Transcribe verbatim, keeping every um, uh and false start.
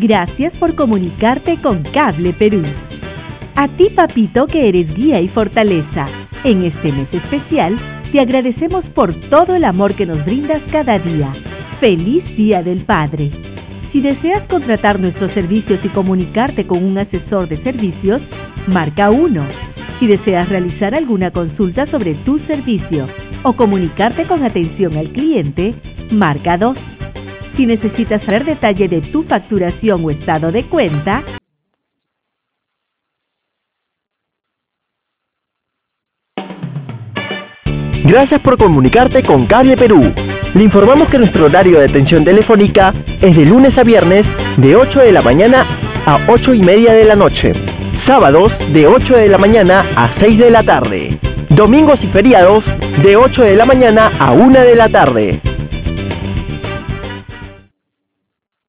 Gracias por comunicarte con Cable Perú. A ti, papito, que eres guía y fortaleza. En este mes especial, te agradecemos por todo el amor que nos brindas cada día. ¡Feliz Día del Padre! Si deseas contratar nuestros servicios y comunicarte con un asesor de servicios, marca uno. Si deseas realizar alguna consulta sobre tu servicio o comunicarte con atención al cliente, marca dos. Si necesitas saber detalle de tu facturación o estado de cuenta, gracias por comunicarte con Cable Perú. Le informamos que nuestro horario de atención telefónica es de lunes a viernes de ocho de la mañana a ocho y media de la noche. Sábados de ocho de la mañana a seis de la tarde. Domingos y feriados de ocho de la mañana a una de la tarde.